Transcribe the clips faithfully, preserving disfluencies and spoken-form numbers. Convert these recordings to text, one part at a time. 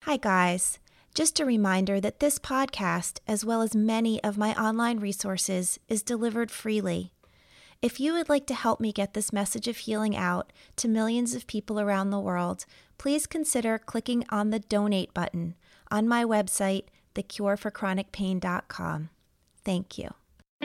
Hi, guys. Just a reminder that this podcast, as well as many of my online resources, is delivered freely. If you would like to help me get this message of healing out to millions of people around the world, please consider clicking on the donate button on my website, the cure for chronic pain dot com. Thank you.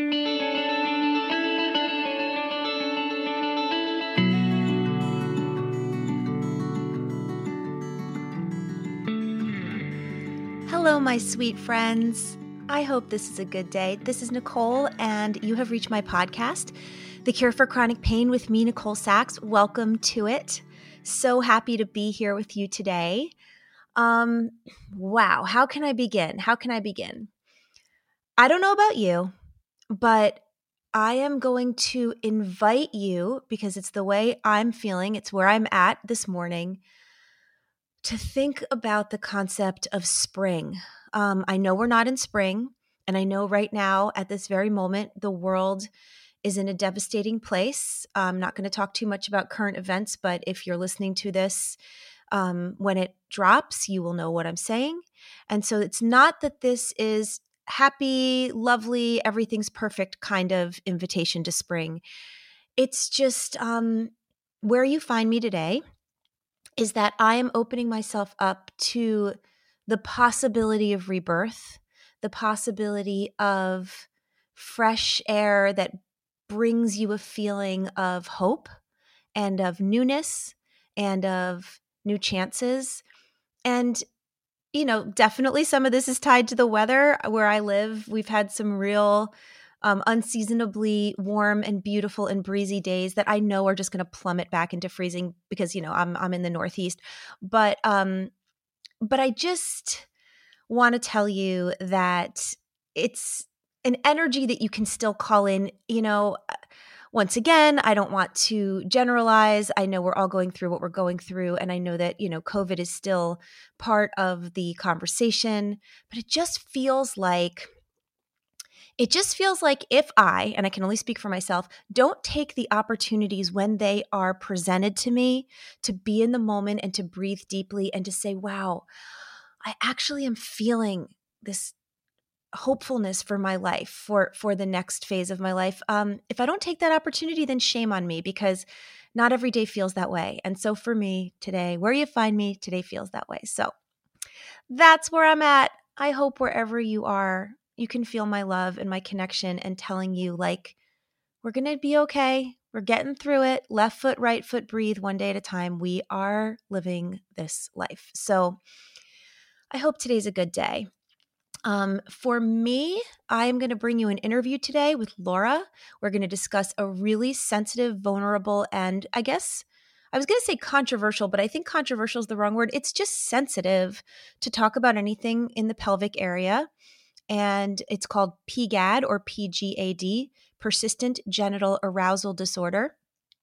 Hello, my sweet friends. I hope this is a good day. This is Nicole, and you have reached my podcast, The Cure for Chronic Pain with me, Nicole Sachs. Welcome to it. So happy to be here with you today. Um, wow, how can I begin? How can I begin? I don't know about you, but I am going to invite you, because it's the way I'm feeling, it's where I'm at this morning, to think about the concept of spring. Um, I know we're not in spring, and I know right now at this very moment, the world is in a devastating place. I'm not going to talk too much about current events, but if you're listening to this um, when it drops, you will know what I'm saying. And so it's not that this is happy, lovely, everything's perfect kind of invitation to spring. It's just um, where you find me today is that I am opening myself up to the possibility of rebirth, the possibility of fresh air that brings you a feeling of hope and of newness and of new chances. And, you know, definitely some of this is tied to the weather where I live. We've had some real Um, unseasonably warm and beautiful and breezy days that I know are just going to plummet back into freezing because, you know, I'm I'm in the Northeast. But um, but I just want to tell you that it's an energy that you can still call in. You know, once again, I don't want to generalize. I know we're all going through what we're going through, and I know that, you know, COVID is still part of the conversation, but it just feels like It just feels like if I, and I can only speak for myself, don't take the opportunities when they are presented to me to be in the moment and to breathe deeply and to say, wow, I actually am feeling this hopefulness for my life, for for the next phase of my life. Um, if I don't take that opportunity, then shame on me, because not every day feels that way. And so for me today, where you find me today feels that way. So that's where I'm at. I hope wherever you are, you can feel my love and my connection and telling you, like, we're going to be okay. We're getting through it. Left foot, right foot, breathe one day at a time. We are living this life. So I hope today's a good day. Um, for me, I am going to bring you an interview today with Laura. We're going to discuss a really sensitive, vulnerable, and I guess I was going to say controversial, but I think controversial is the wrong word. It's just sensitive to talk about anything in the pelvic area. And it's called P GAD or P G A D, Persistent Genital Arousal Disorder.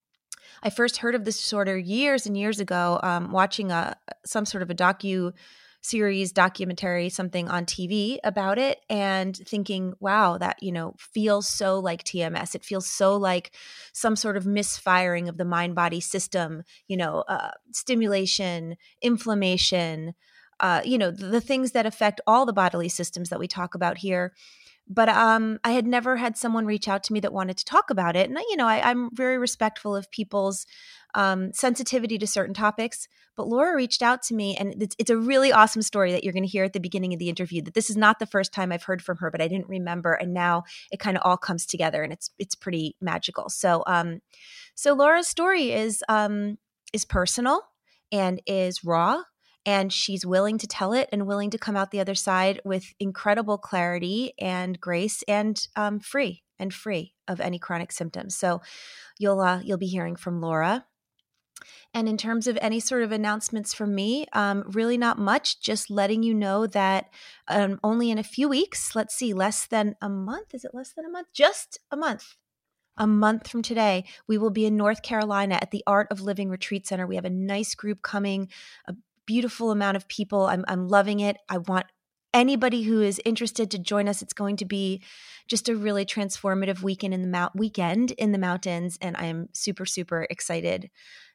I first heard of this disorder years and years ago, um, watching a some sort of a docu series, documentary, something on T V about it, and thinking, wow, that, you know, feels so like T M S. It feels so like some sort of misfiring of the mind-body system, you know, uh, stimulation, inflammation, uh, you know, the, the things that affect all the bodily systems that we talk about here. But um, I had never had someone reach out to me that wanted to talk about it. And, you know, I, I'm very respectful of people's um, sensitivity to certain topics. But Laura reached out to me, and it's, it's a really awesome story that you're going to hear at the beginning of the interview, that this is not the first time I've heard from her, but I didn't remember. And now it kind of all comes together, and it's it's pretty magical. So um, so Laura's story is um, is personal and is raw. And she's willing to tell it and willing to come out the other side with incredible clarity and grace, and um, free and free of any chronic symptoms. So you'll uh, you'll be hearing from Laura. And in terms of any sort of announcements from me, um, really not much. Just letting you know that um, only in a few weeks, let's see, less than a month. Is it less than a month? Just a month. A month from today, we will be in North Carolina at the Art of Living Retreat Center. We have a nice group coming, a beautiful amount of people. I'm, I'm loving it. I want anybody who is interested to join us. It's going to be just a really transformative weekend in the mount weekend in the mountains, and I am super super excited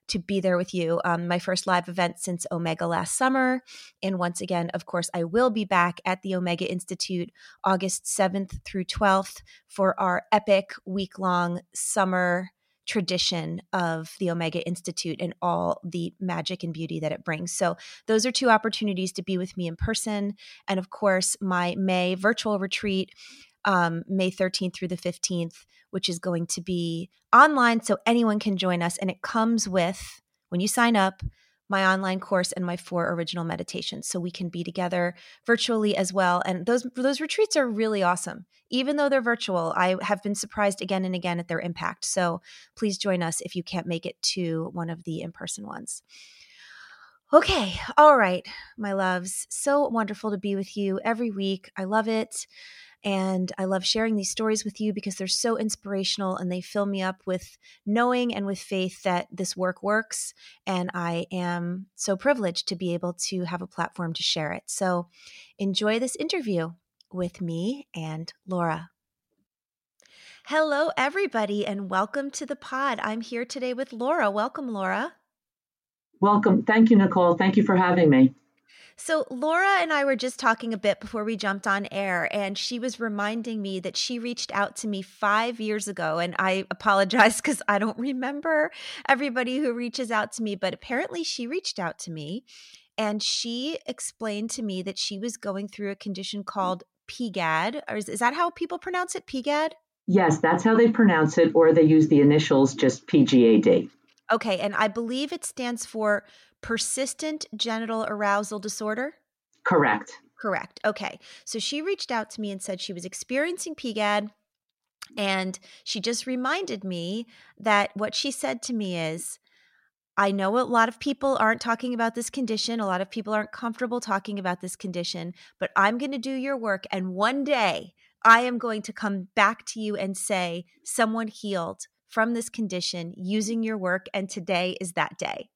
to be there with you. Um, my first live event since Omega last summer. And once again, of course, I will be back at the Omega Institute August seventh through twelfth for our epic week-long summer tradition of the Omega Institute and all the magic and beauty that it brings. So those are two opportunities to be with me in person. And of course, my May virtual retreat, um, May thirteenth through the fifteenth, which is going to be online so anyone can join us. And it comes with, when you sign up, my online course and my four original meditations. So we can be together virtually as well. And those those retreats are really awesome. Even though they're virtual, I have been surprised again and again at their impact. So please join us if you can't make it to one of the in-person ones. Okay. All right, my loves. So wonderful to be with you every week. I love it. And I love sharing these stories with you because they're so inspirational and they fill me up with knowing and with faith that this work works. And I am so privileged to be able to have a platform to share it. So enjoy this interview with me and Laura. Hello, everybody, and welcome to the pod. I'm here today with Laura. Welcome, Laura. Welcome. Thank you, Nicole. Thank you for having me. So Laura and I were just talking a bit before we jumped on air, and she was reminding me that she reached out to me five years ago. And I apologize because I don't remember everybody who reaches out to me, but apparently she reached out to me and she explained to me that she was going through a condition called P G A D. Or is, is that how people pronounce it, P G A D? Yes, that's how they pronounce it, or they use the initials, just P G A D. Okay, and I believe it stands for persistent genital arousal disorder? Correct. Correct. Okay. So she reached out to me and said she was experiencing P G A D, and she just reminded me that what she said to me is, I know a lot of people aren't talking about this condition. A lot of people aren't comfortable talking about this condition, but I'm going to do your work. And one day I am going to come back to you and say, someone healed from this condition using your work. And today is that day.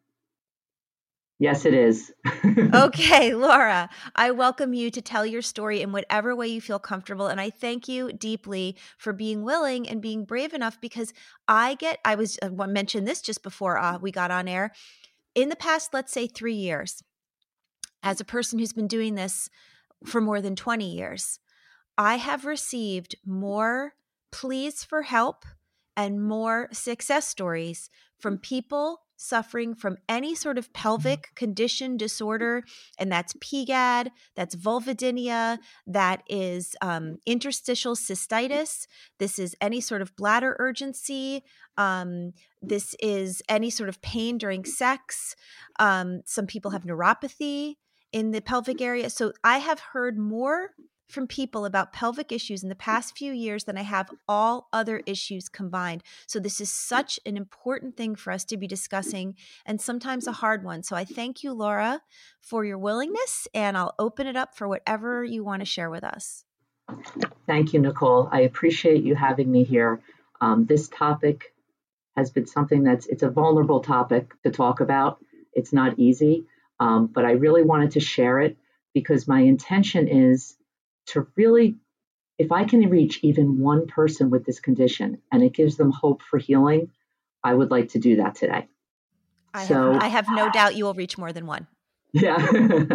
Yes, it is. Okay, Laura, I welcome you to tell your story in whatever way you feel comfortable. And I thank you deeply for being willing and being brave enough, because I get, I was I mentioned this just before uh, we got on air. In the past, let's say three years, as a person who's been doing this for more than twenty years, I have received more pleas for help and more success stories from people suffering from any sort of pelvic condition disorder, and that's P G A D, that's vulvodynia, that is um, interstitial cystitis, this is any sort of bladder urgency, um, this is any sort of pain during sex. Um, some people have neuropathy in the pelvic area. So I have heard more from people about pelvic issues in the past few years than I have all other issues combined. So this is such an important thing for us to be discussing, and sometimes a hard one. So I thank you, Laura, for your willingness, and I'll open it up for whatever you want to share with us. Thank you, Nicole. I appreciate you having me here. Um, this topic has been something that's, it's a vulnerable topic to talk about. It's not easy, um, but I really wanted to share it because my intention is to really, if I can reach even one person with this condition and it gives them hope for healing, I would like to do that today. I, so, have, I have no doubt you will reach more than one. Yeah.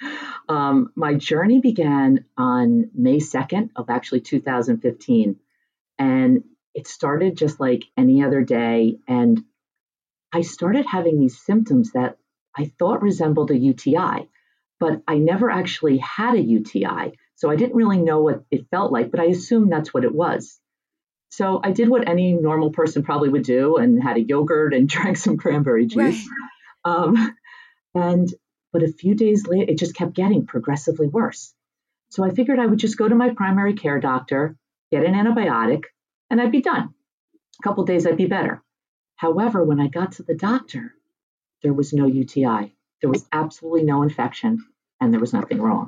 um, my journey began on May second of actually two thousand fifteen. And it started just like any other day. And I started having these symptoms that I thought resembled a U T I, but I never actually had a U T I. So I didn't really know what it felt like, but I assumed that's what it was. So I did what any normal person probably would do and had a yogurt and drank some cranberry juice. Right. Um, and but a few days later, it just kept getting progressively worse. So I figured I would just go to my primary care doctor, get an antibiotic, and I'd be done. A couple of days, I'd be better. However, when I got to the doctor, there was no U T I. There was absolutely no infection, and there was nothing wrong.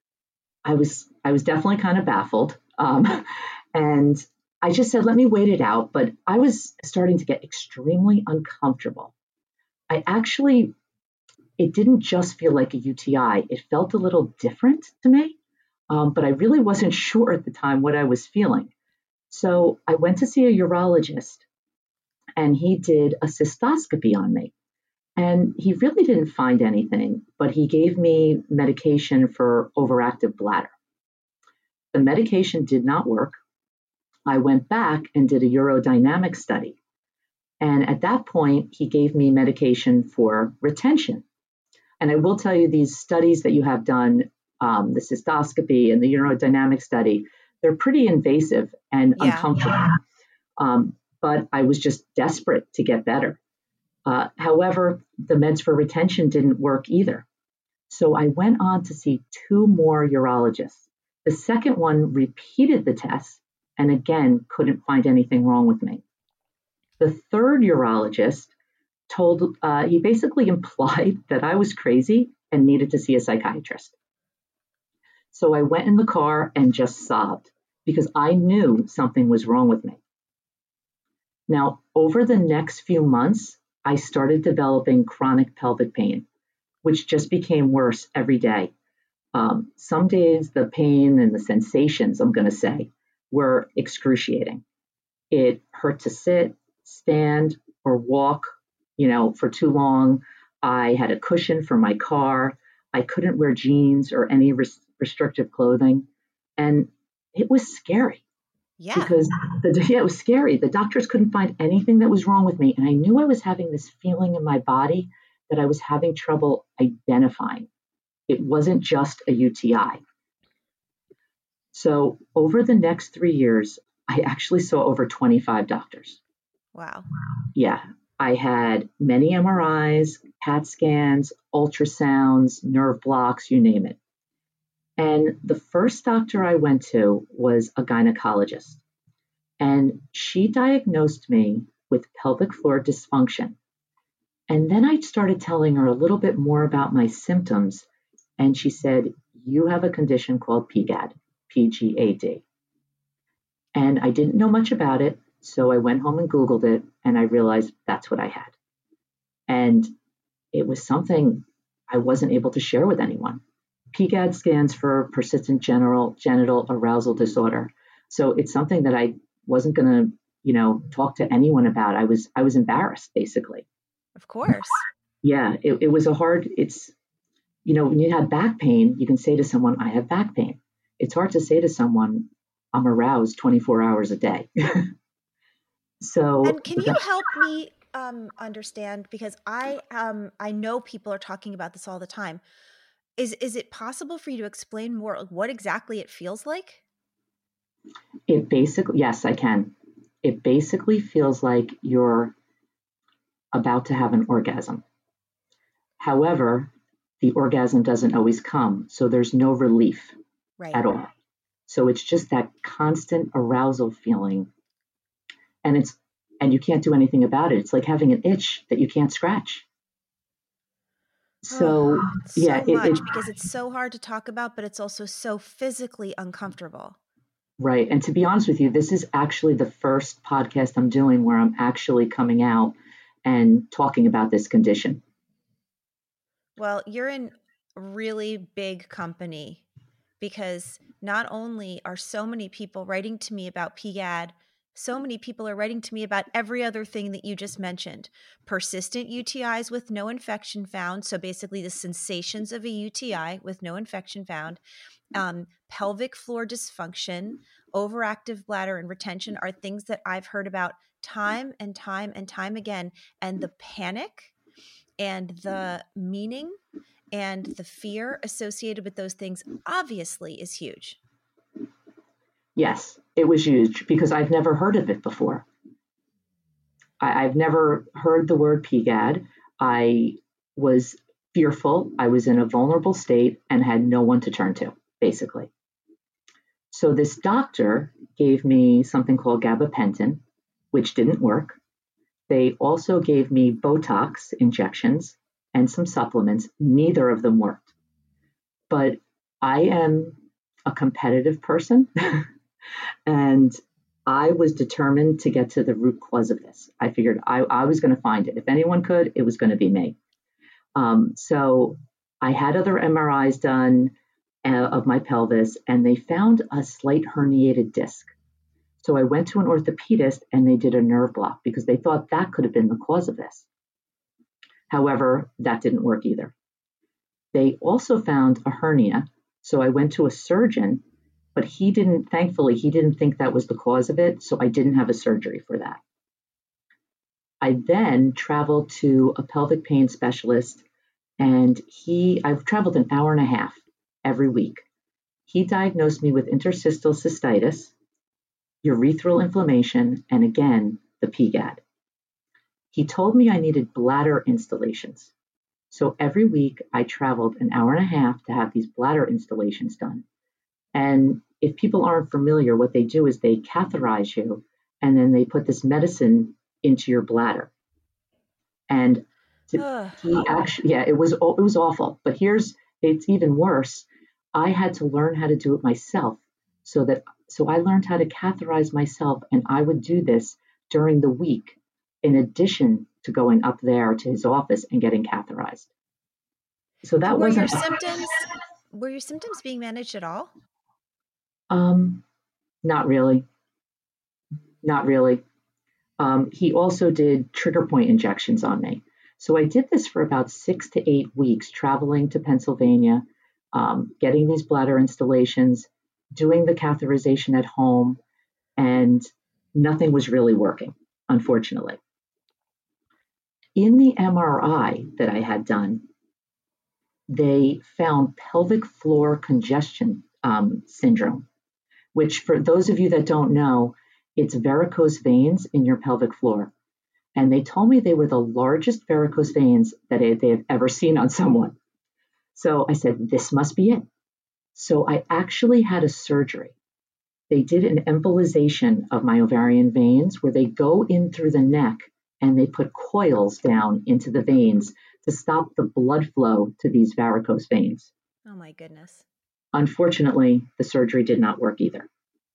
I was I was definitely kind of baffled. Um, and I just said, let me wait it out. But I was starting to get extremely uncomfortable. I actually, it didn't just feel like a U T I. It felt a little different to me. Um, but I really wasn't sure at the time what I was feeling. So I went to see a urologist. and he did a cystoscopy on me. And he really didn't find anything, but he gave me medication for overactive bladder. The medication did not work. I went back and did a urodynamic study. And at that point, he gave me medication for retention. And I will tell you, these studies that you have done, um, the cystoscopy and the urodynamic study, they're pretty invasive and Yeah. uncomfortable. Um, but I was just desperate to get better. Uh, however, the meds for retention didn't work either. So I went on to see two more urologists. The second one repeated the test and again couldn't find anything wrong with me. The third urologist told, uh, he basically implied that I was crazy and needed to see a psychiatrist. So I went in the car and just sobbed because I knew something was wrong with me. Now, over the next few months, I started developing chronic pelvic pain, which just became worse every day. Um, some days the pain and the sensations, I'm going to say, were excruciating. It hurt to sit, stand, or walk, you know, for too long. I had a cushion for my car. I couldn't wear jeans or any res- restrictive clothing. And it was scary. Yeah. Because the, yeah, it was scary. The doctors couldn't find anything that was wrong with me. And I knew I was having this feeling in my body that I was having trouble identifying. It wasn't just a U T I. So over the next three years, I actually saw over twenty-five doctors. Wow. Yeah. I had many M R Is, CAT scans, ultrasounds, nerve blocks, you name it. And the first doctor I went to was a gynecologist. And she diagnosed me with pelvic floor dysfunction. And then I started telling her a little bit more about my symptoms. And she said, you have a condition called P G A D, P G A D. And I didn't know much about it. So I went home and Googled it. And I realized that's what I had. And it was something I wasn't able to share with anyone. P G A D stands for persistent genital, genital arousal disorder. So it's something that I wasn't going to, you know, talk to anyone about. I was, I was embarrassed, basically. Of course. Yeah, it, it was a hard, it's, you know, when you have back pain, you can say to someone, I have back pain. It's hard to say to someone, I'm aroused twenty-four hours a day. So, and can you help me um, understand, because I, um, I know people are talking about this all the time. Is, is it possible for you to explain more like what exactly it feels like? It basically, yes, I can. It basically feels like you're about to have an orgasm. However, the orgasm doesn't always come, so there's no relief right. at all. So it's just that constant arousal feeling, and it's and you can't do anything about it. It's like having an itch that you can't scratch. So, oh, so yeah, much it, it, because it's so hard to talk about, but it's also so physically uncomfortable. Right. And to be honest with you, this is actually the first podcast I'm doing where I'm actually coming out and talking about this condition. Well, you're in really big company because not only are so many people writing to me about P G A D, so many people are writing to me about every other thing that you just mentioned. Persistent U T Is with no infection found. So basically the sensations of a U T I with no infection found. Um, pelvic floor dysfunction, overactive bladder, and retention are things that I've heard about time and time and time again. And the panic and the meaning and the fear associated with those things obviously is huge. Yes, it was huge because I've never heard of it before. I, I've never heard the word P G A D. I was fearful. I was in a vulnerable state and had no one to turn to, basically. So this doctor gave me something called gabapentin, which didn't work. They also gave me Botox injections and some supplements. Neither of them worked. But I am a competitive person. And I was determined to get to the root cause of this. I figured I, I was going to find it. If anyone could, it was going to be me. Um, so I had other M R Is done uh, of my pelvis, and they found a slight herniated disc. So I went to an orthopedist and they did a nerve block because they thought that could have been the cause of this. However, that didn't work either. They also found a hernia. So I went to a surgeon, but he didn't, thankfully, he didn't think that was the cause of it. So I didn't have a surgery for that. I then traveled to a pelvic pain specialist, and he, I've traveled an hour and a half every week. He diagnosed me with interstitial cystitis, urethral inflammation, and again, the P GAD. He told me I needed bladder installations. So every week I traveled an hour and a half to have these bladder installations done. And if people aren't familiar, what they do is they catheterize you and then they put this medicine into your bladder. And to, he actually, yeah, it was, it was awful. But here's, it's even worse. I had to learn how to do it myself so that, so I learned how to catheterize myself, and I would do this during the week in addition to going up there to his office and getting catheterized. So that were wasn't your symptoms, were your symptoms being managed at all? Um, not really. Not really. Um, he also did trigger point injections on me. So I did this for about six to eight weeks, traveling to Pennsylvania, um, getting these bladder installations, doing the catheterization at home, and nothing was really working, unfortunately. In the M R I that I had done, they found pelvic floor congestion um, syndrome, which for those of you that don't know, it's varicose veins in your pelvic floor. And they told me they were the largest varicose veins that they have ever seen on someone. So I said, this must be it. So I actually had a surgery. They did an embolization of my ovarian veins where they go in through the neck and they put coils down into the veins to stop the blood flow to these varicose veins. Oh my goodness. Unfortunately, the surgery did not work either.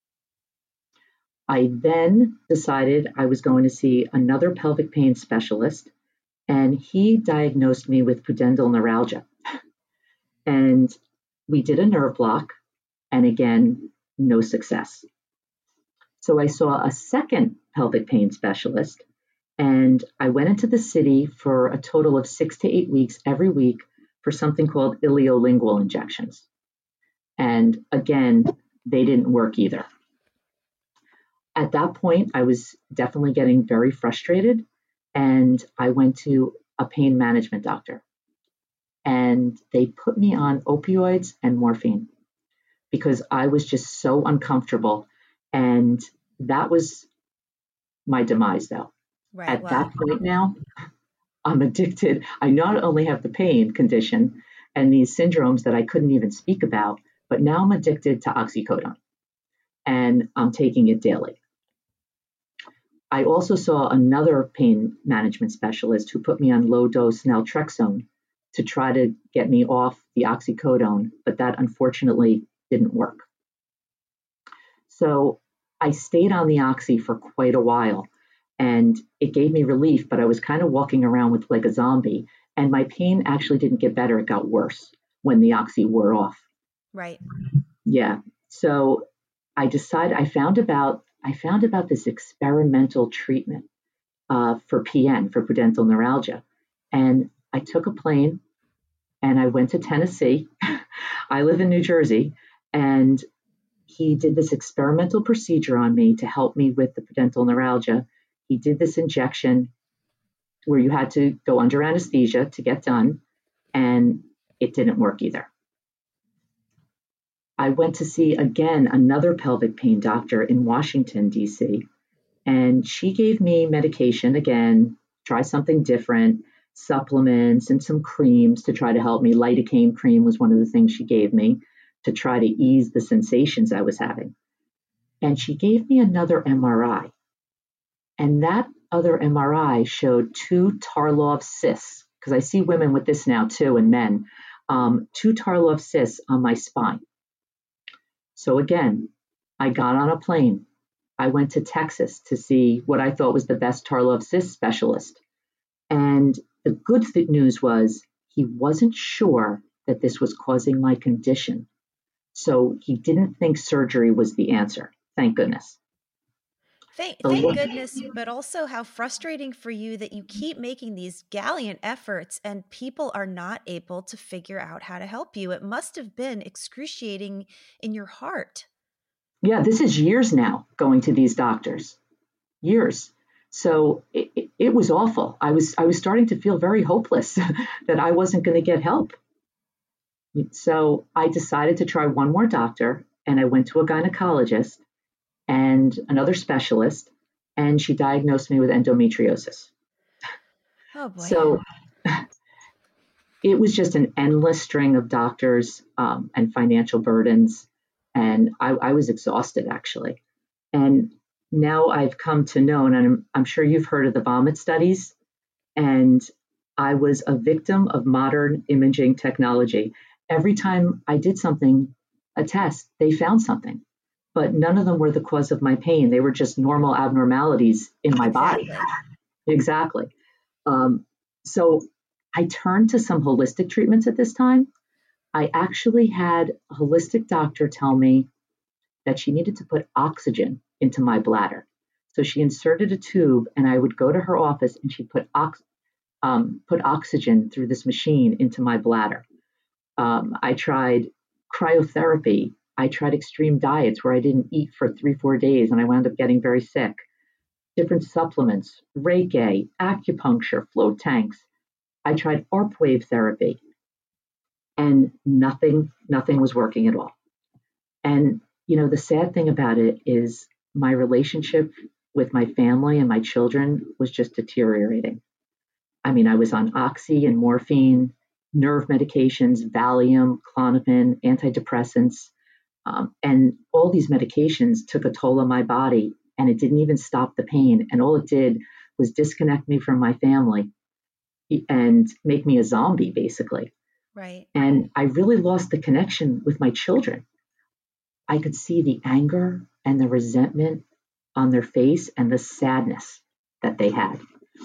I then decided I was going to see another pelvic pain specialist, and he diagnosed me with pudendal neuralgia. And we did a nerve block, and again, no success. So I saw a second pelvic pain specialist, and I went into the city for a total of six to eight weeks every week for something called iliolingual injections. And again, they didn't work either. At that point, I was definitely getting very frustrated, and I went to a pain management doctor, and they put me on opioids and morphine because I was just so uncomfortable, and that was my demise, though. Right. At Wow. that point now, I'm addicted. I not only have the pain condition and these syndromes that I couldn't even speak about, but now I'm addicted to oxycodone, and I'm taking it daily. I also saw another pain management specialist who put me on low-dose naltrexone to try to get me off the oxycodone, but that unfortunately didn't work. So I stayed on the oxy for quite a while, and it gave me relief, but I was kind of walking around with like a zombie, and my pain actually didn't get better. It got worse when the oxy wore off. Right. Yeah. So I decided, I found about I found about this experimental treatment uh, for P N, for pudendal neuralgia. And I took a plane and I went to Tennessee. I live in New Jersey. And he did this experimental procedure on me to help me with the pudendal neuralgia. He did this injection where you had to go under anesthesia to get done. And it didn't work either. I went to see, again, another pelvic pain doctor in Washington, D C, and she gave me medication, again, try something different, supplements and some creams to try to help me. Lidocaine cream was one of the things she gave me to try to ease the sensations I was having. And she gave me another M R I. And that other M R I showed two Tarlov cysts, because I see women with this now too, and men, um, two Tarlov cysts on my spine. So again, I got on a plane. I went to Texas to see what I thought was the best Tarlov cyst specialist. And the good th- news was he wasn't sure that this was causing my condition. So he didn't think surgery was the answer. Thank goodness. Thank, So thank what- goodness, but also how frustrating for you that you keep making these gallant efforts and people are not able to figure out how to help you. It must have been excruciating in your heart. yeah, this is years now going to these doctors, years. So it, it, it was awful. I was I was starting to feel very hopeless that I wasn't going to get help. So I decided to try one more doctor, and I went to a gynecologist and another specialist, and she diagnosed me with endometriosis. Oh boy. So it was just an endless string of doctors um, and financial burdens. And I, I was exhausted, actually. And now I've come to know, and I'm, I'm sure you've heard of the vomit studies. And I was a victim of modern imaging technology. Every time I did something, a test, they found something, but none of them were the cause of my pain. They were just normal abnormalities in my Exactly. body. Exactly. Um, so I turned to some holistic treatments at this time. I actually had a holistic doctor tell me that she needed to put oxygen into my bladder. So she inserted a tube, and I would go to her office, and she'd put ox- um, put oxygen through this machine into my bladder. Um, I tried cryotherapy. I tried extreme diets where I didn't eat for three, four days, and I wound up getting very sick. Different supplements, Reiki, acupuncture, float tanks. I tried A R P wave therapy, and nothing, nothing was working at all. And, you know, the sad thing about it is my relationship with my family and my children was just deteriorating. I mean, I was on oxy and morphine, nerve medications, Valium, Klonopin, antidepressants, um, and all these medications took a toll on my body, and it didn't even stop the pain. And all it did was disconnect me from my family and make me a zombie, basically. Right. And I really lost the connection with my children. I could see the anger and the resentment on their face and the sadness that they had.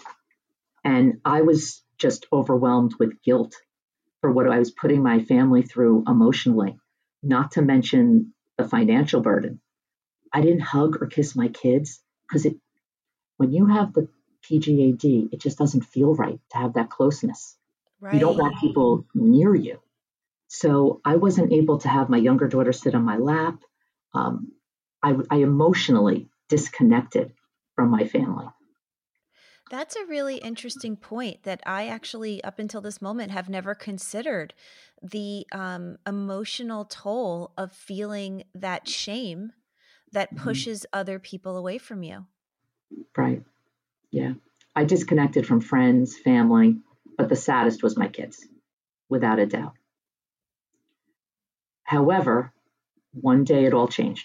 And I was just overwhelmed with guilt for what I was putting my family through emotionally, not to mention the financial burden. I didn't hug or kiss my kids because it when you have the P G A D, it just doesn't feel right to have that closeness. You don't Right. want people near you. So I wasn't able to have my younger daughter sit on my lap. Um, I, I emotionally disconnected from my family. That's a really interesting point that I actually, up until this moment, have never considered the um, emotional toll of feeling that shame that Mhm. pushes other people away from you. Right. Yeah. I disconnected from friends, family, but the saddest was my kids, without a doubt. However, one day it all changed.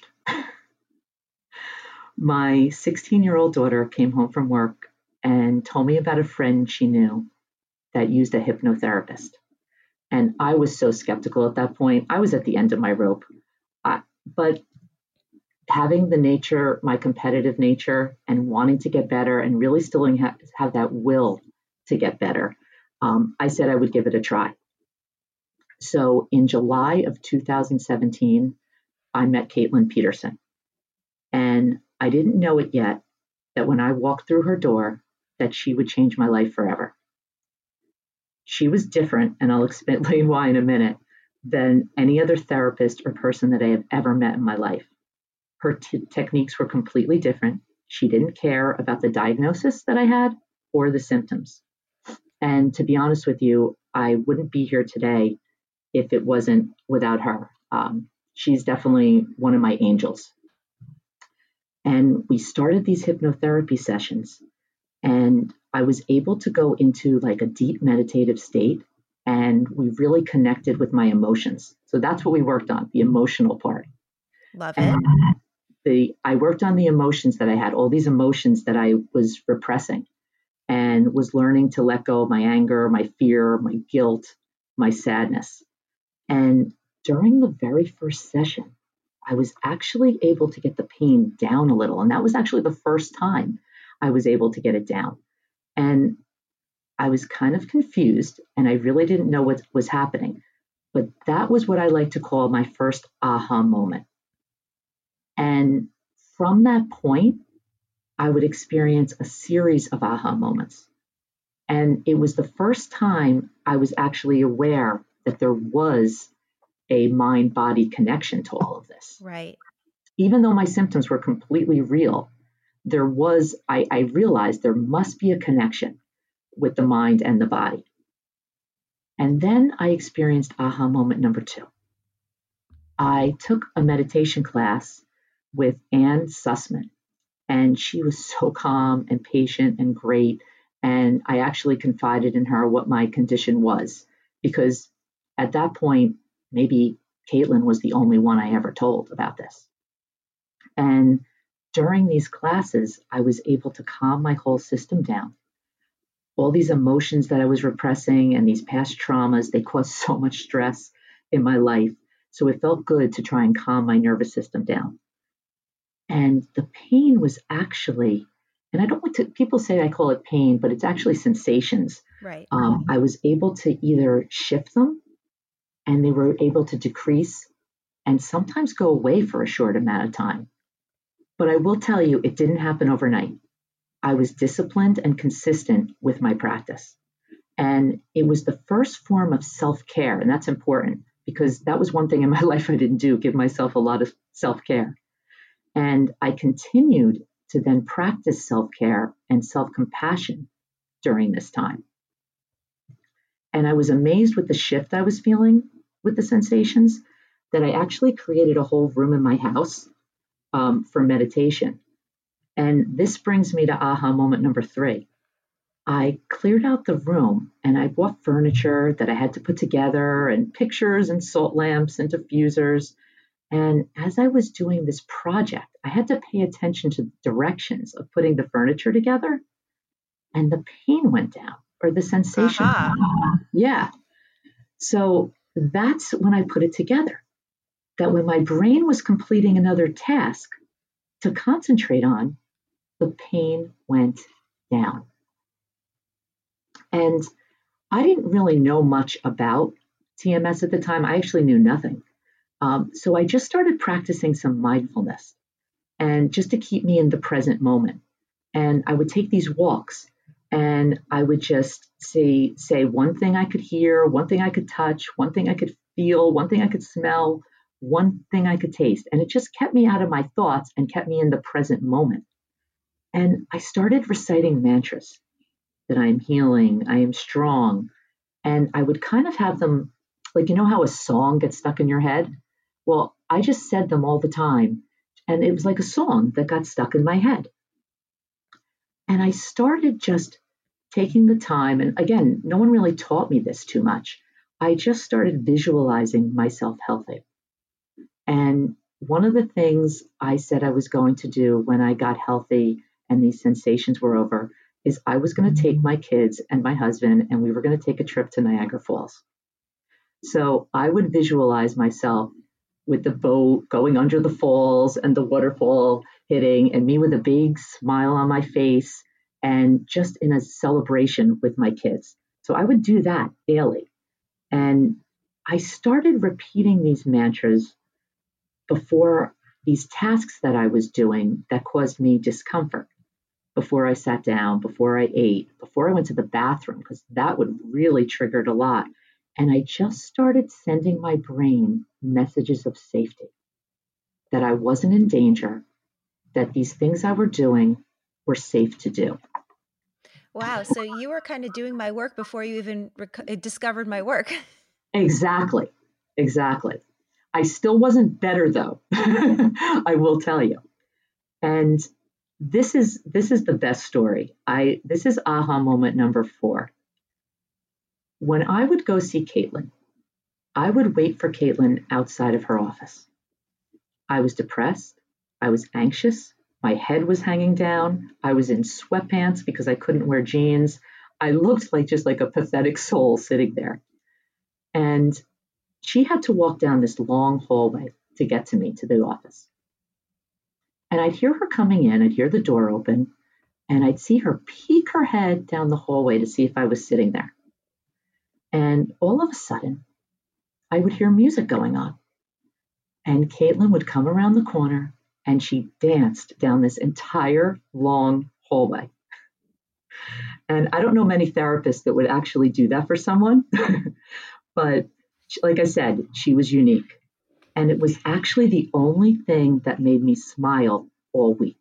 My sixteen year old daughter came home from work and told me about a friend she knew that used a hypnotherapist. And I was so skeptical at that point. I was at the end of my rope. I, but having the nature, my competitive nature, and wanting to get better and really still have, have that will to get better, um, I said I would give it a try. So in July of two thousand seventeen, I met Caitlin Peterson. And I didn't know it yet that when I walked through her door, that she would change my life forever. She was different, and I'll explain why in a minute, than any other therapist or person that I have ever met in my life. Her t- techniques were completely different. She didn't care about the diagnosis that I had or the symptoms. And to be honest with you, I wouldn't be here today if it wasn't without her. Um, she's definitely one of my angels. And we started these hypnotherapy sessions, and I was able to go into like a deep meditative state, and we really connected with my emotions. So that's what we worked on, the emotional part. Love it. And the I worked on the emotions that I had, all these emotions that I was repressing, and was learning to let go of my anger, my fear, my guilt, my sadness. And during the very first session, I was actually able to get the pain down a little. And that was actually the first time I was able to get it down. And I was kind of confused, and I really didn't know what was happening. But that was what I like to call my first aha moment. And from that point, I would experience a series of aha moments. And it was the first time I was actually aware that there was a mind body connection to all of this. Right. Even though my symptoms were completely real, there was, I, I realized there must be a connection with the mind and the body. And then I experienced aha moment number two. I took a meditation class with Anne Sussman, and she was so calm and patient and great. And I actually confided in her what my condition was, because at that point, maybe Caitlin was the only one I ever told about this. And during these classes, I was able to calm my whole system down. All these emotions that I was repressing and these past traumas, they caused so much stress in my life. So it felt good to try and calm my nervous system down. And the pain was actually, and I don't want to, people say I call it pain, but it's actually sensations. Right. Um, I was able to either shift them, and they were able to decrease and sometimes go away for a short amount of time. But I will tell you, it didn't happen overnight. I was disciplined and consistent with my practice. And it was the first form of self-care. And that's important, because that was one thing in my life I didn't do, give myself a lot of self-care. And I continued to then practice self-care and self-compassion during this time. And I was amazed with the shift I was feeling with the sensations, that I actually created a whole room in my house um, for meditation. And this brings me to aha moment number three. I cleared out the room and I bought furniture that I had to put together, and pictures and salt lamps and diffusers. And as I was doing this project, I had to pay attention to the directions of putting the furniture together, and the pain went down, or the sensation. Aha. Yeah. So that's when I put it together, that when my brain was completing another task to concentrate on, the pain went down. And I didn't really know much about T M S at the time. I actually knew nothing. Um, so I just started practicing some mindfulness, and just to keep me in the present moment. And I would take these walks, and I would just say, say one thing I could hear, one thing I could touch, one thing I could feel, one thing I could smell, one thing I could taste. And it just kept me out of my thoughts and kept me in the present moment. And I started reciting mantras, that I am healing, I am strong. And I would kind of have them, like, you know how a song gets stuck in your head? Well, I just said them all the time. And it was like a song that got stuck in my head. And I started just taking the time. And again, no one really taught me this too much. I just started visualizing myself healthy. And one of the things I said I was going to do when I got healthy and these sensations were over is I was going to take my kids and my husband, and we were going to take a trip to Niagara Falls. So I would visualize myself with the boat going under the falls and the waterfall hitting, and me with a big smile on my face and just in a celebration with my kids. So I would do that daily. And I started repeating these mantras before these tasks that I was doing that caused me discomfort. Before I sat down, before I ate, before I went to the bathroom, because that would really trigger it a lot. And I just started sending my brain messages of safety, that I wasn't in danger, that these things I were doing were safe to do. Wow. So you were kind of doing my work before you even rec- discovered my work. Exactly. Exactly. I still wasn't better, though. I will tell you. And this is this is the best story. I this is aha moment number four. When I would go see Caitlin, I would wait for Caitlin outside of her office. I was depressed. I was anxious. My head was hanging down. I was in sweatpants because I couldn't wear jeans. I looked like just like a pathetic soul sitting there. And she had to walk down this long hallway to get to me, to the office. And I'd hear her coming in, I'd hear the door open, and I'd see her peek her head down the hallway to see if I was sitting there. And all of a sudden, I would hear music going on. And Caitlin would come around the corner and she danced down this entire long hallway. And I don't know many therapists that would actually do that for someone, but like I said, she was unique. And it was actually the only thing that made me smile all week.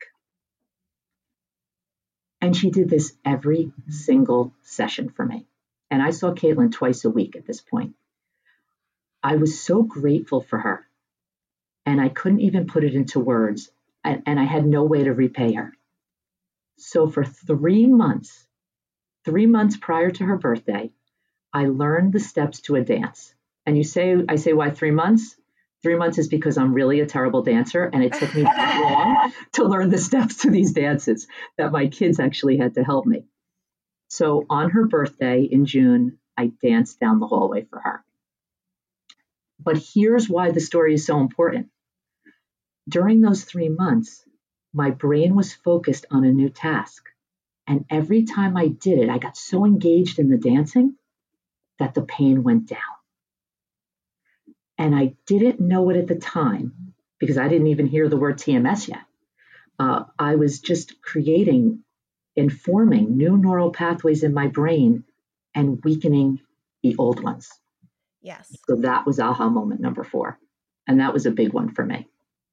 And she did this every single session for me. And I saw Caitlin twice a week at this point. I was so grateful for her. And I couldn't even put it into words. And, and I had no way to repay her. So for three months, three months prior to her birthday, I learned the steps to a dance. And you say, I say, why three months? Three months is because I'm really a terrible dancer, and it took me that long to learn the steps to these dances that my kids actually had to help me. So on her birthday in June, I danced down the hallway for her. But here's why the story is so important. During those three months, my brain was focused on a new task. And every time I did it, I got so engaged in the dancing that the pain went down. And I didn't know it at the time because I didn't even hear the word T M S yet. Uh, I was just creating and forming new neural pathways in my brain and weakening the old ones. Yes. So that was aha moment number four. And that was a big one for me.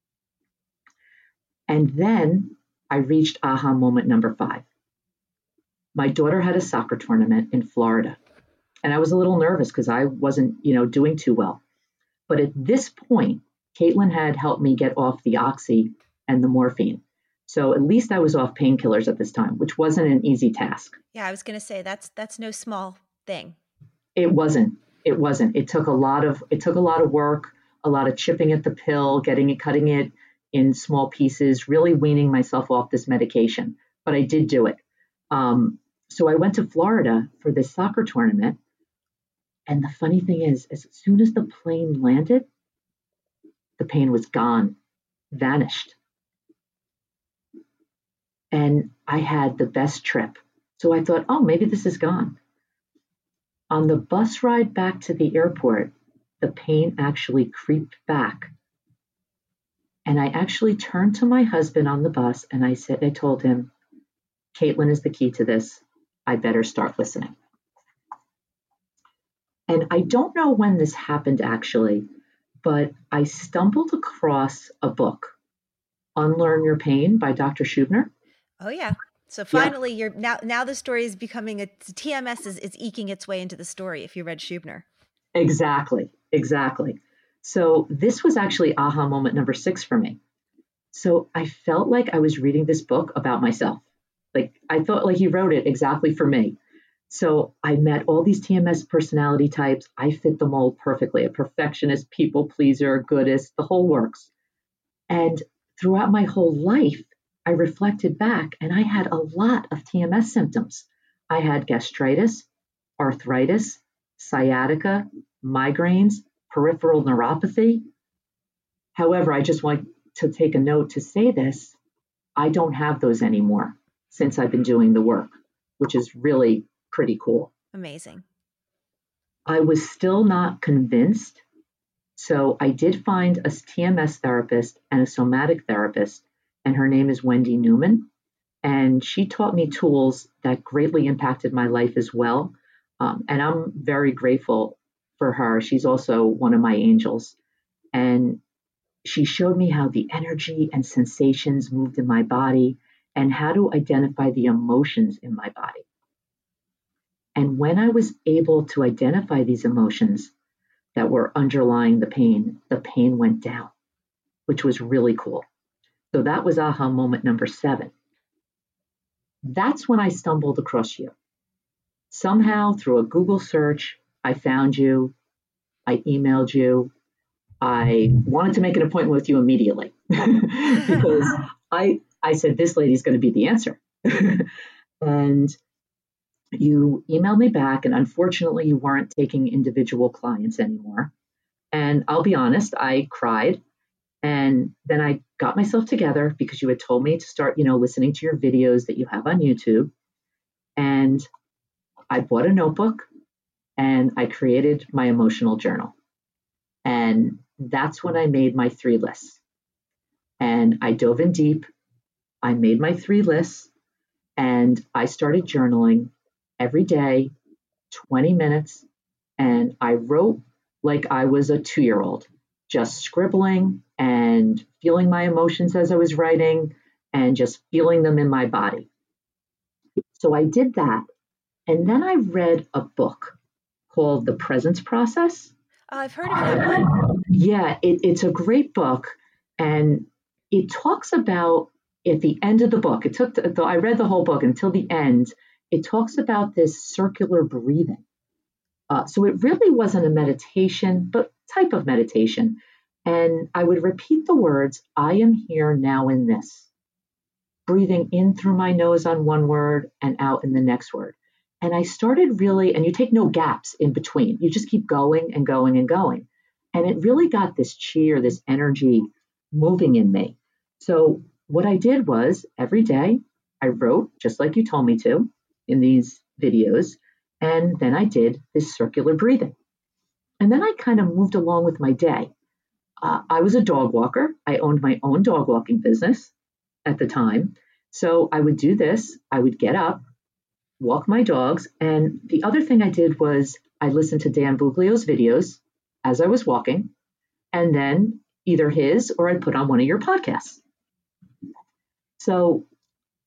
And then I reached aha moment number five. My daughter had a soccer tournament in Florida. And I was a little nervous because I wasn't, you know, doing too well. But at this point, Caitlin had helped me get off the oxy and the morphine. So at least I was off painkillers at this time, which wasn't an easy task. Yeah, I was going to say that's that's no small thing. It wasn't. It wasn't. It took a lot of it took a lot of work, a lot of chipping at the pill, getting it, cutting it in small pieces, really weaning myself off this medication. But I did do it. Um, so I went to Florida for this soccer tournament. And the funny thing is, as soon as the plane landed, the pain was gone, vanished. And I had the best trip. So I thought, oh, maybe this is gone. On the bus ride back to the airport, the pain actually creeped back. And I actually turned to my husband on the bus and I said, I told him, Caitlin is the key to this. I better start listening. And I don't know when this happened actually, but I stumbled across a book, Unlearn Your Pain by Doctor Schubner. Oh yeah. So finally yeah. you're now now the story is becoming a T M S is, is eking its way into the story if you read Schubner. Exactly. Exactly. So this was actually aha moment number six for me. So I felt like I was reading this book about myself. Like I felt like he wrote it exactly for me. So I met all these T M S personality types. I fit the mold perfectly, a perfectionist, people pleaser, goodist, the whole works. And throughout my whole life, I reflected back and I had a lot of T M S symptoms. I had gastritis, arthritis, sciatica, migraines, peripheral neuropathy. However, I just want to take a note to say this. I don't have those anymore since I've been doing the work, which is really pretty cool. Amazing. I was still not convinced. So I did find a T M S therapist and a somatic therapist, and her name is Wendy Newman. And she taught me tools that greatly impacted my life as well. Um, and I'm very grateful for her. She's also one of my angels. And she showed me how the energy and sensations moved in my body and how to identify the emotions in my body. And when I was able to identify these emotions that were underlying the pain, the pain went down, which was really cool. So that was aha moment number seven. That's when I stumbled across you. Somehow through a Google search, I found you, I emailed you, I wanted to make an appointment with you immediately because I, I said, this lady's going to be the answer. And you emailed me back, and unfortunately, you weren't taking individual clients anymore. And I'll be honest, I cried. And then I got myself together because you had told me to start, you know, listening to your videos that you have on YouTube. And I bought a notebook and I created my emotional journal. And that's when I made my three lists. And I dove in deep. I made my three lists and I started journaling every day, twenty minutes. And I wrote like I was a two year old, just scribbling and feeling my emotions as I was writing and just feeling them in my body. So I did that. And then I read a book called The Presence Process. Oh, I've heard of that one. Yeah, it, it's a great book. And it talks about, at the end of the book, it took, the, I read the whole book until the end, it talks about this circular breathing. Uh, so it really wasn't a meditation, but type of meditation. And I would repeat the words, I am here now in this, breathing in through my nose on one word and out in the next word. And I started really, and you take no gaps in between. You just keep going and going and going. And it really got this chi or this energy moving in me. So what I did was every day I wrote, just like you told me to in these videos. And then I did this circular breathing. And then I kind of moved along with my day. Uh, I was a dog walker. I owned my own dog walking business at the time. So I would do this. I would get up, walk my dogs. And the other thing I did was I listened to Dan Buglio's videos as I was walking, and then either his or I'd put on one of your podcasts. So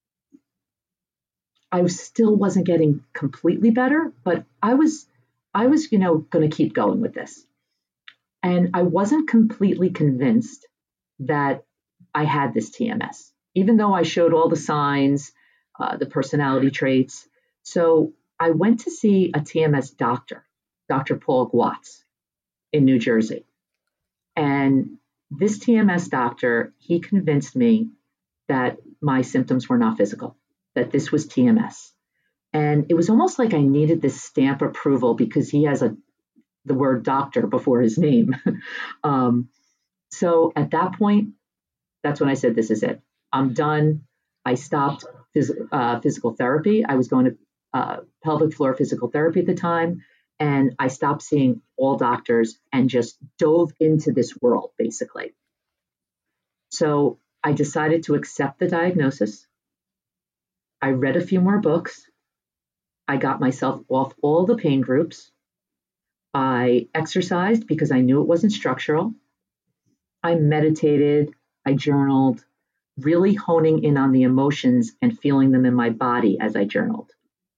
I still wasn't getting completely better, but I was, I was, you know, going to keep going with this. And I wasn't completely convinced that I had this T M S, even though I showed all the signs, uh, the personality traits. So I went to see a T M S doctor, Doctor Paul Gwatz in New Jersey. And this T M S doctor, he convinced me that my symptoms were not physical, that this was T M S. And it was almost like I needed this stamp approval because he has a the word doctor before his name. um, so at that point, that's when I said, this is it. I'm done. I stopped phys- uh, physical therapy. I was going to uh, pelvic floor physical therapy at the time. And I stopped seeing all doctors and just dove into this world, basically. So I decided to accept the diagnosis. I read a few more books. I got myself off all the pain groups. I exercised because I knew it wasn't structural. I meditated, I journaled, really honing in on the emotions and feeling them in my body as I journaled.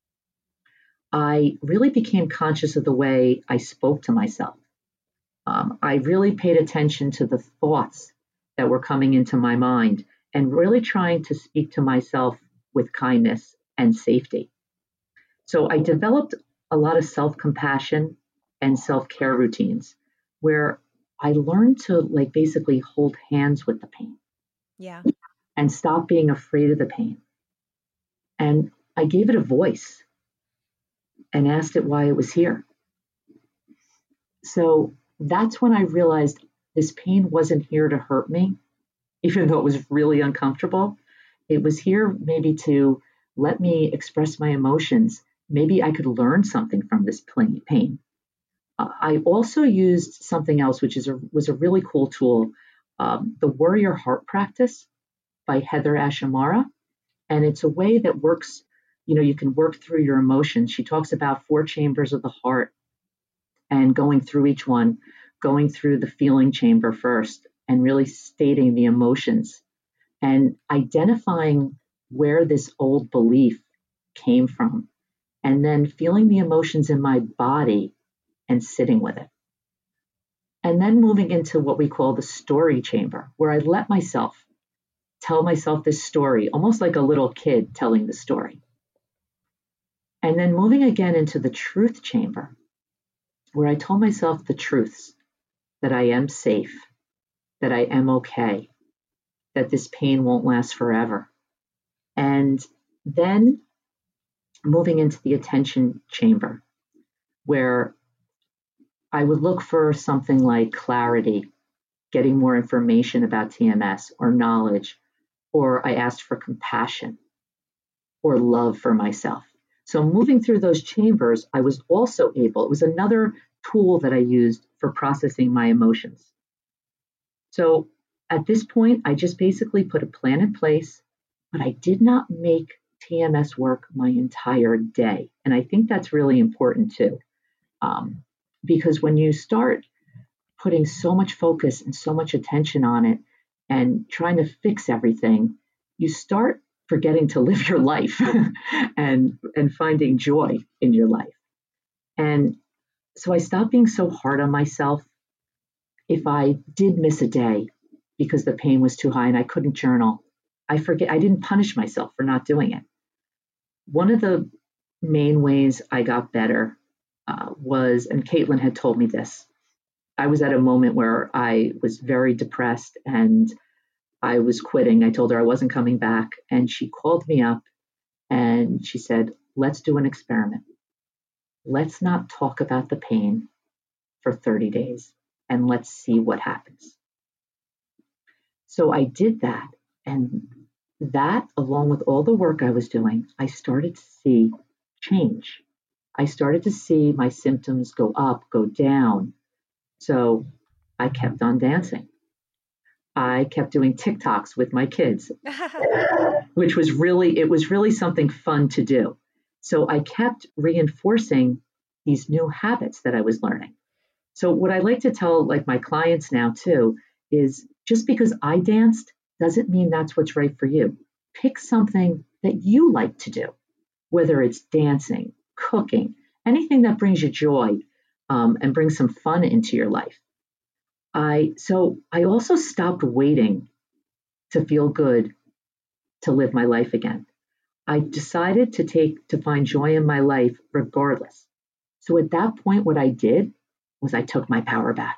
I really became conscious of the way I spoke to myself. Um, I really paid attention to the thoughts that were coming into my mind and really trying to speak to myself with kindness and safety. So I developed a lot of self-compassion and self-care routines where I learned to like basically hold hands with the pain. Yeah. And stop being afraid of the pain. And I gave it a voice and asked it why it was here. So that's when I realized this pain wasn't here to hurt me, even though it was really uncomfortable. It was here maybe to let me express my emotions. Maybe I could learn something from this pain. Uh, I also used something else, which is a, was a really cool tool, um, the Warrior Heart Practice by Heather Ashamara. And it's a way that works, you know, you can work through your emotions. She talks about four chambers of the heart and going through each one, going through the feeling chamber first and really stating the emotions and identifying where this old belief came from, and then feeling the emotions in my body and sitting with it. And then moving into what we call the story chamber, where I let myself tell myself this story, almost like a little kid telling the story. And then moving again into the truth chamber, where I told myself the truths, that I am safe, that I am okay, that this pain won't last forever. And then moving into the attention chamber, where I would look for something like clarity, getting more information about T M S or knowledge, or I asked for compassion or love for myself. So moving through those chambers, I was also able, it was another tool that I used for processing my emotions. So at this point, I just basically put a plan in place, but I did not make T M S work my entire day. And I think that's really important too. Um, because when you start putting so much focus and so much attention on it and trying to fix everything, you start forgetting to live your life and, and finding joy in your life. And so I stopped being so hard on myself. If I did miss a day because the pain was too high and I couldn't journal, I forget, I didn't punish myself for not doing it. One of the main ways I got better uh, was, and Caitlin had told me this, I was at a moment where I was very depressed and I was quitting. I told her I wasn't coming back, and she called me up and she said, let's do an experiment. Let's not talk about the pain for thirty days and let's see what happens. So I did that. And that, along with all the work I was doing, I started to see change. I started to see my symptoms go up, go down. So I kept on dancing. I kept doing TikToks with my kids, which was really, it was really something fun to do. So I kept reinforcing these new habits that I was learning. So what I like to tell like my clients now too is just because I danced doesn't mean that's what's right for you. Pick something that you like to do, whether it's dancing, cooking, anything that brings you joy um, and brings some fun into your life. I so I also stopped waiting to feel good to live my life again. I decided to take to find joy in my life regardless. So at that point, what I did was I took my power back.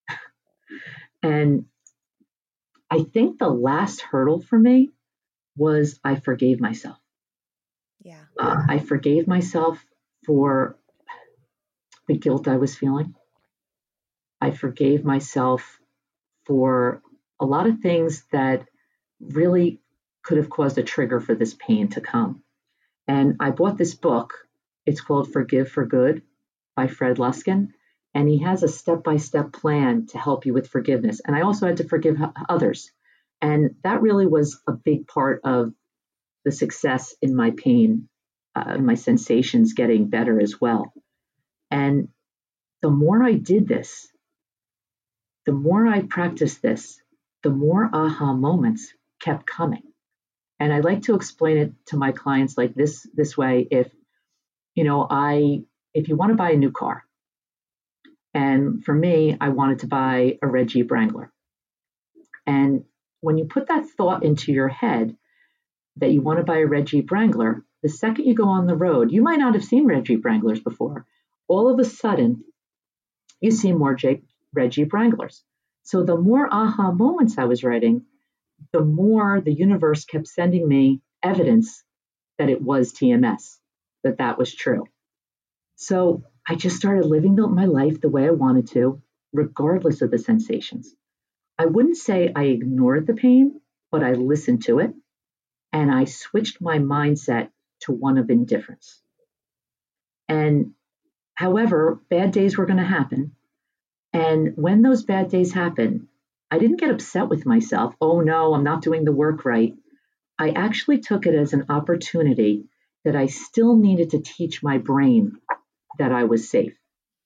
And I think the last hurdle for me was I forgave myself. Yeah. Uh, I forgave myself for the guilt I was feeling. I forgave myself for a lot of things that really could have caused a trigger for this pain to come. And I bought this book. It's called Forgive for Good by Fred Luskin. And he has a step-by-step plan to help you with forgiveness. And I also had to forgive others. And that really was a big part of the success in my pain, uh, my sensations getting better as well. And the more I did this, the more I practiced this, the more aha moments kept coming. And I like to explain it to my clients like this this way. If, you know, I if you want to buy a new car, and for me, I wanted to buy a red Jeep Wrangler. And when you put that thought into your head that you want to buy a red Jeep Wrangler, the second you go on the road, you might not have seen red Jeep Wranglers before. All of a sudden, you see more Jeep, red Jeep Wranglers. So the more aha moments I was writing, the more the universe kept sending me evidence that it was T M S, that that was true. So I just started living my life the way I wanted to, regardless of the sensations. I wouldn't say I ignored the pain, but I listened to it, and I switched my mindset to one of indifference. And however, bad days were going to happen. And when those bad days happen, I didn't get upset with myself. Oh no, I'm not doing the work right. I actually took it as an opportunity that I still needed to teach my brain that I was safe.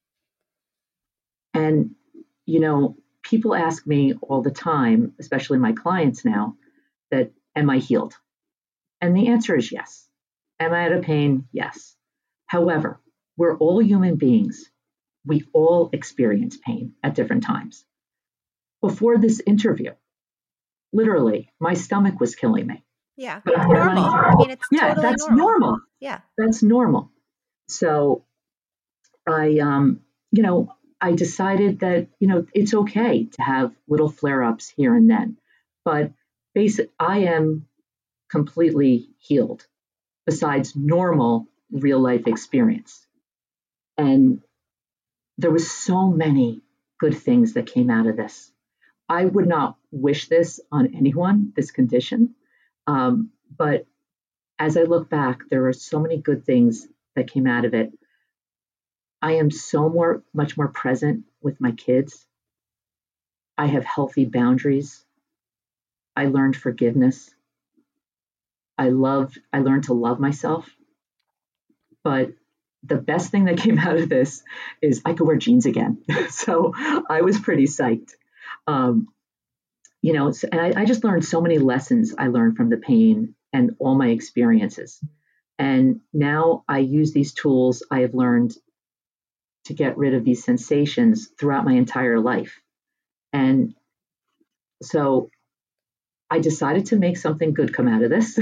And, you know, people ask me all the time, especially my clients now, that am I healed? And the answer is yes. Am I out of pain? Yes. However, we're all human beings. We all experience pain at different times. Before this interview, literally, my stomach was killing me. Yeah, it's normal. I mean, it's yeah, totally that's normal. normal. Yeah, that's normal. So I, um, you know, I decided that, you know, it's okay to have little flare-ups here and then, but basic, I am completely healed besides normal real life experience. And there was so many good things that came out of this. I would not wish this on anyone, this condition. Um, but as I look back, there are so many good things that came out of it. I am so more, much more present with my kids. I have healthy boundaries I learned forgiveness. I loved, I learned to love myself. But the best thing that came out of this is I could wear jeans again. So I was pretty psyched. Um, you know, and I, I just learned so many lessons I learned from the pain and all my experiences. And now I use these tools I have learned to get rid of these sensations throughout my entire life. And so I decided to make something good come out of this.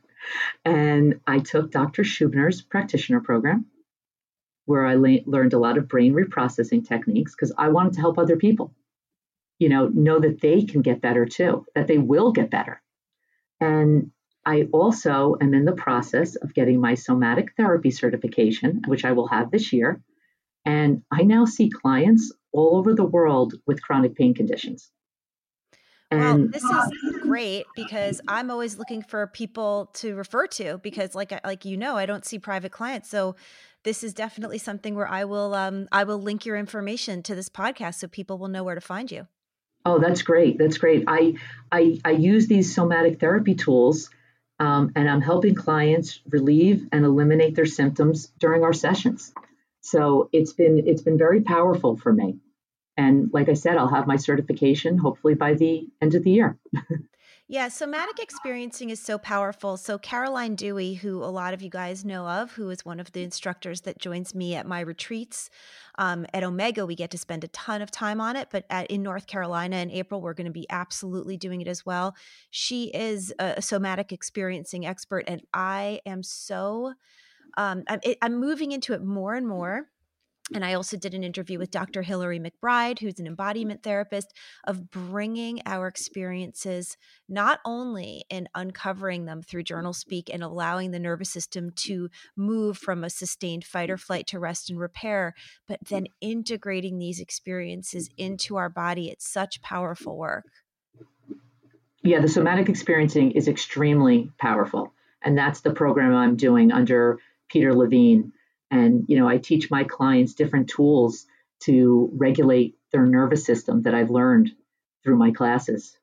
And I took Doctor Schubner's practitioner program, where I la- learned a lot of brain reprocessing techniques because I wanted to help other people, you know, know that they can get better too, that they will get better. And I also am in the process of getting my somatic therapy certification, which I will have this year. And I now see clients all over the world with chronic pain conditions. Well, And this is great because I'm always looking for people to refer to because like like you know, I don't see private clients. So this is definitely something where I will um I will link your information to this podcast so people will know where to find you. oh, that's great. That's great. I I, I use these somatic therapy tools, um, and I'm helping clients relieve and eliminate their symptoms during our sessions. So it's been it's been very powerful for me. And like I said, I'll have my certification hopefully by the end of the year. Yeah, somatic experiencing is so powerful. So Caroline Dewey, who a lot of you guys know of, who is one of the instructors that joins me at my retreats um, at Omega, we get to spend a ton of time on it. But at, in North Carolina in April, we're going to be absolutely doing it as well. She is a, a somatic experiencing expert, and I am so um, I'm, it, I'm moving into it more and more. And I also did an interview with Doctor Hillary McBride, who's an embodiment therapist, of bringing our experiences not only in uncovering them through journal speak and allowing the nervous system to move from a sustained fight or flight to rest and repair, but then integrating these experiences into our body. It's such powerful work. Yeah, the somatic experiencing is extremely powerful. And that's the program I'm doing under Peter Levine. And, you know, I teach my clients different tools to regulate their nervous system that I've learned through my classes.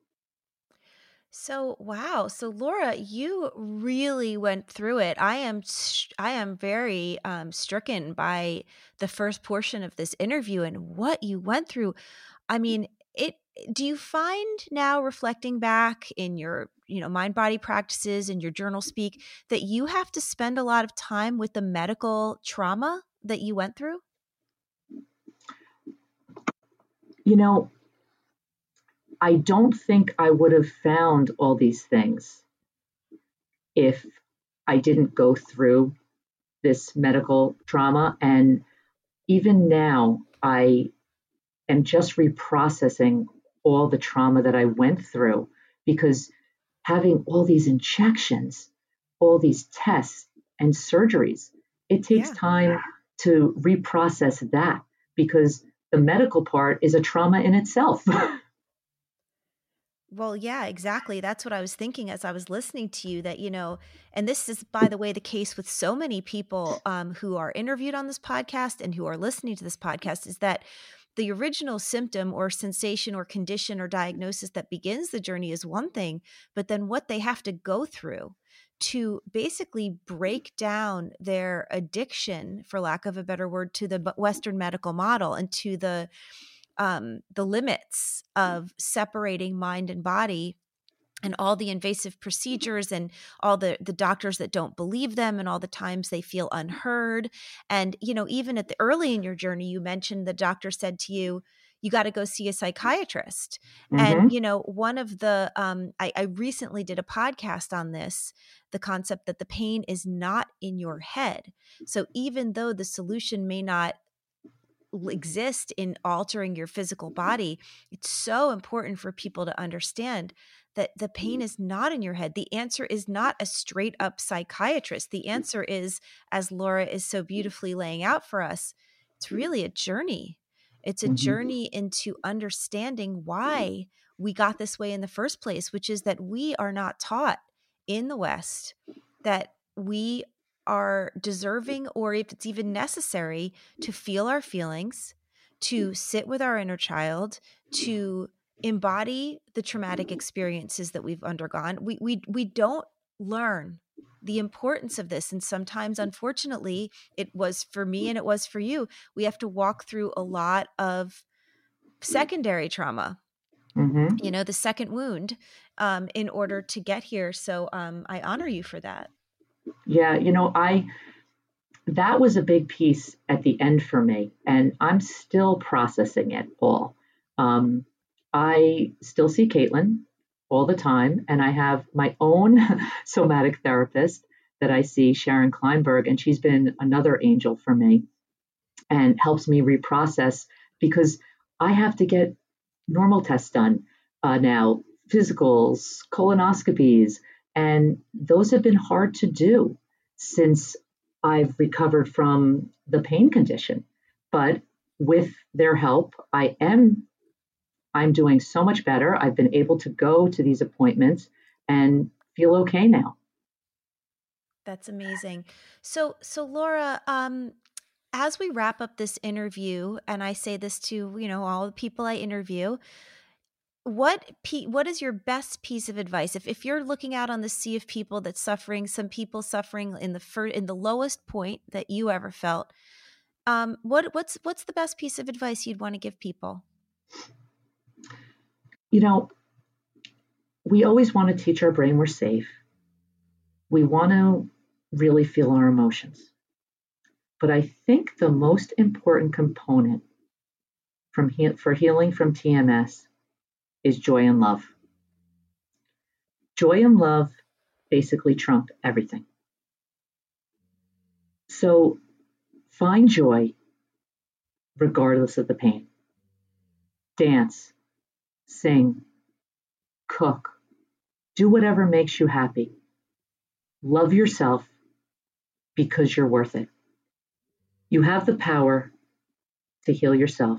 So, wow. So, Laura, you really went through it. I am I am very um, stricken by the first portion of this interview and what you went through. I mean, it do you find now reflecting back in your, you know, mind body practices and your journal speak that you have to spend a lot of time with the medical trauma that you went through? You know, I don't think I would have found all these things if I didn't go through this medical trauma. And even now, I am just reprocessing all the trauma that I went through because having all these injections, all these tests and surgeries, it takes Yeah. time to reprocess that because the medical part is a trauma in itself. Well, yeah, exactly. That's what I was thinking as I was listening to you that, you know, and this is, by the way, the case with so many people um, who are interviewed on this podcast and who are listening to this podcast is that the original symptom or sensation or condition or diagnosis that begins the journey is one thing, but then what they have to go through to basically break down their addiction, for lack of a better word, to the Western medical model and to the um, the limits of separating mind and body and all the invasive procedures and all the the doctors that don't believe them and all the times they feel unheard. And, you know, even at the early in your journey, you mentioned the doctor said to you, you got to go see a psychiatrist. And, Mm-hmm. you know, one of the, um, I, I recently did a podcast on this, the concept that the pain is not in your head. So even though the solution may not exist in altering your physical body, it's so important for people to understand that the pain is not in your head. The answer is not a straight up psychiatrist. The answer is, as Laura is so beautifully laying out for us, it's really a journey. It's a Mm-hmm. journey into understanding why we got this way in the first place, which is that we are not taught in the West that we are deserving, or if it's even necessary, to feel our feelings, to sit with our inner child, to embody the traumatic experiences that we've undergone. We we we don't learn the importance of this. And sometimes, unfortunately, it was for me and it was for you. We have to walk through a lot of secondary trauma, Mm-hmm. you know, the second wound, um, in order to get here. So um, I honor you for that. Yeah, you know, I that was a big piece at the end for me, and I'm still processing it all. Um, I still see Caitlin all the time, and I have my own somatic therapist that I see, Sharon Kleinberg, and she's been another angel for me and helps me reprocess because I have to get normal tests done uh, now, physicals, colonoscopies, and those have been hard to do since I've recovered from the pain condition. But with their help, I am I'm doing so much better. I've been able to go to these appointments and feel okay now. That's amazing. So, so Laura, um, as we wrap up this interview, and I say this to, you know, all the people I interview, what pe- what is your best piece of advice if if you're looking out on the sea of people that's suffering, some people suffering in the fir- in the lowest point that you ever felt? Um, what what's what's the best piece of advice you'd want to give people? You know, we always want to teach our brain we're safe. We want to really feel our emotions. But I think the most important component from he- for healing from T M S is joy and love. Joy and love basically trump everything. So find joy regardless of the pain. Dance, sing, cook, do whatever makes you happy. Love yourself because you're worth it. You have the power to heal yourself.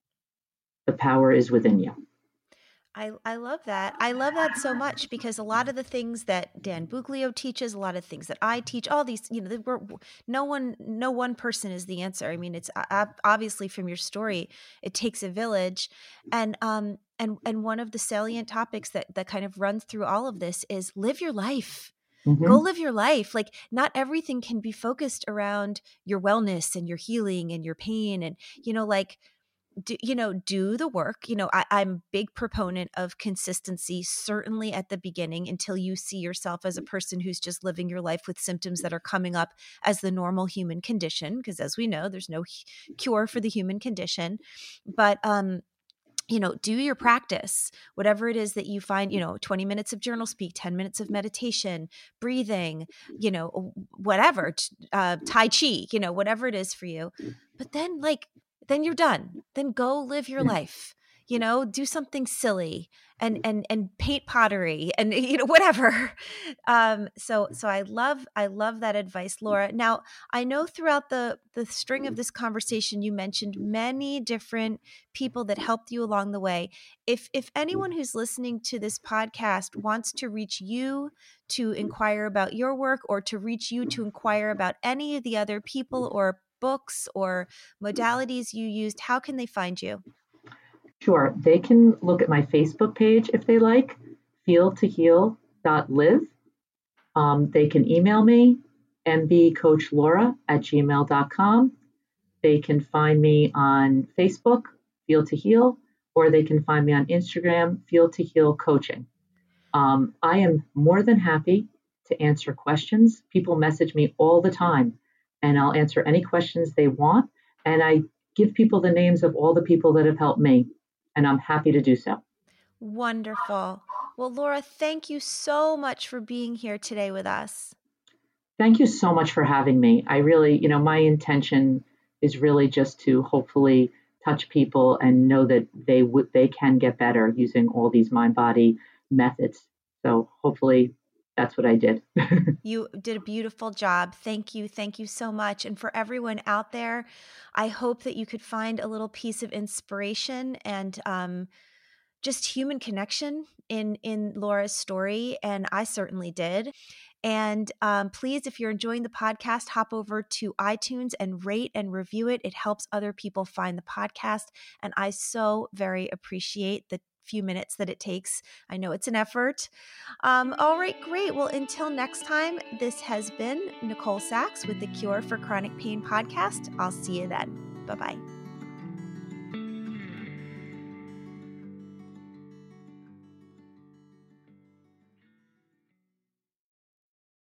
The power is within you. I, I love that. I love that so much because a lot of the things that Dan Buglio teaches, a lot of things that I teach, all these, you know, we're, no one, no one person is the answer. I mean, it's obviously from your story, it takes a village, and um, and and one of the salient topics that that kind of runs through all of this is live your life. Mm-hmm. Go live your life. Like, not everything can be focused around your wellness and your healing and your pain, and you know, like. Do, you know, do the work. You know, I, I'm a big proponent of consistency, certainly at the beginning, until you see yourself as a person who's just living your life with symptoms that are coming up as the normal human condition. Because as we know, there's no cure for the human condition. But, um, you know, do your practice, whatever it is that you find, you know, twenty minutes of journal speak, ten minutes of meditation, breathing, you know, whatever, uh, Tai Chi, you know, whatever it is for you. But then, like, then you're done. Then go live your life, you know, do something silly and, and, and paint pottery and, you know, whatever. Um, so, so I love, I love that advice, Laura. Now, I know throughout the, the string of this conversation, you mentioned many different people that helped you along the way. If, if anyone who's listening to this podcast wants to reach you to inquire about your work, or to reach you to inquire about any of the other people or books or modalities you used, how can they find you? Sure. They can look at my Facebook page if they like, feel to heal dot live. Um, they can email me, m b coach laura at gmail dot com. They can find me on Facebook, Feel to Heal, or they can find me on Instagram, Feel to Heal Coaching. Um, I am more than happy to answer questions. People message me all the time, and I'll answer any questions they want. And I give people the names of all the people that have helped me, and I'm happy to do so. Wonderful. Well, Laura, thank you so much for being here today with us. Thank you so much for having me. I really, you know, my intention is really just to hopefully touch people and know that they would they can get better using all these mind body methods. So hopefully that's what I did. You did a beautiful job. Thank you. Thank you so much. And for everyone out there, I hope that you could find a little piece of inspiration and um, just human connection in in Laura's story. And I certainly did. And um, please, if you're enjoying the podcast, hop over to iTunes and rate and review it. It helps other people find the podcast. And I so very appreciate the few minutes that it takes. I know it's an effort. Um, all right, great. Well, until next time, this has been Nicole Sachs with the Cure for Chronic Pain podcast. I'll see you then. Bye-bye.